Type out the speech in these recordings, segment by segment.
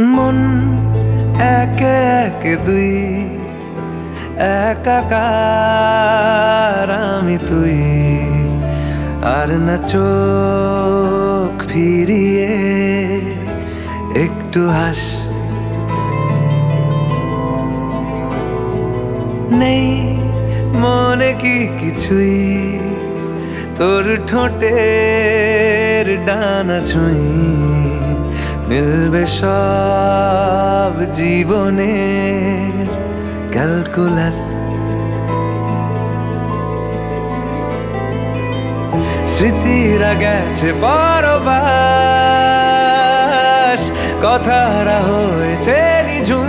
মন একে একে দুই, একাকার আমি তুই। আর না চোখ ফিরিয়ে একটু হাস, নেই মনে কি কিছুই, তোর ঠোঁটের ডানা ছুঁই। মিলবে সব জীবনের ক্যালকুলাস। স্মৃতিরা গেছে পরবাস, কথারা হয়েছে নিঝুম।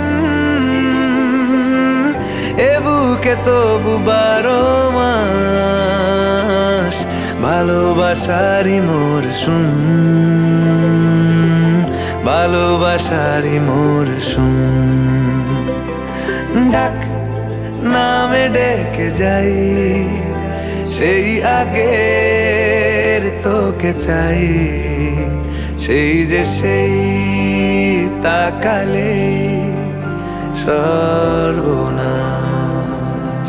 এ বুকে তবু 12 মাস ভালোবাসারই মরশুম, ভালোবাসারই মরশুম। ডাক নামে ডেকে যাই, সেই আগের তোকে চাই। সেই যে সেই তাকালে সর্বনাশ।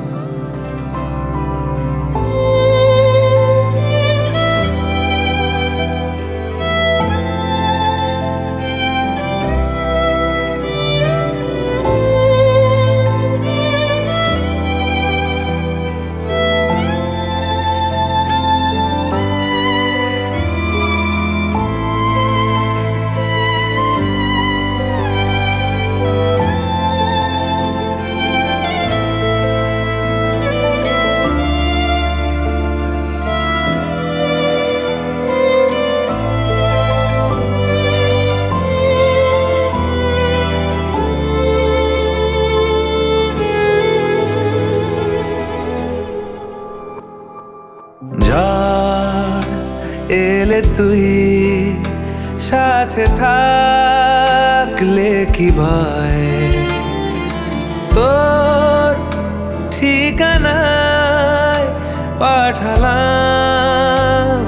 ঝড় এলে তুই সাথে থাকলে কি ভয়, তোর ঠিকানায় পাঠালাম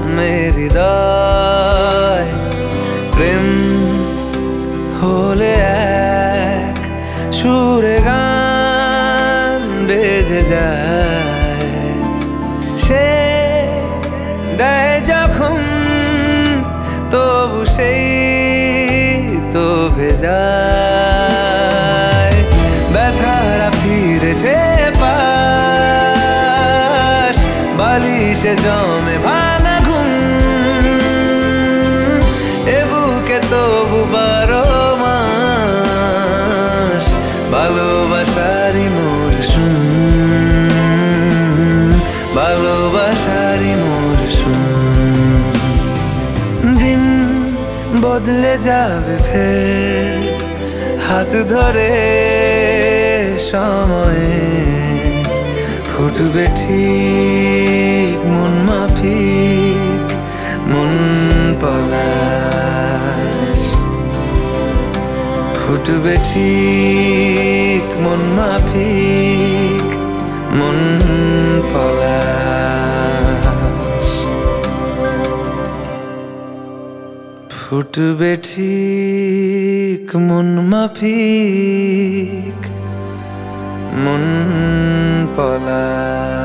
হৃদয়। প্রেম হলে এক সুরে গান বেজে যায়, সে দেয় যখন তবু সেই তো ভেজায়। ব্যথারা ফিরেছে পাশ, বালিশে জমে ভাঙা ঘুম। এ বুকে তবু 12 মাস ভালোবাসারই মরশুম, ভালোবাসারই মরশুম। দিন বদলে যাবে ফের, হাত ধরে সময়ে ফুটবে ঠিক মন মাফিক মন পলাশ। ফুটবে ঠিক মন মাফিক মন পলাশ। ফুটবে ঠিক মন মাফিক মন পলাশ।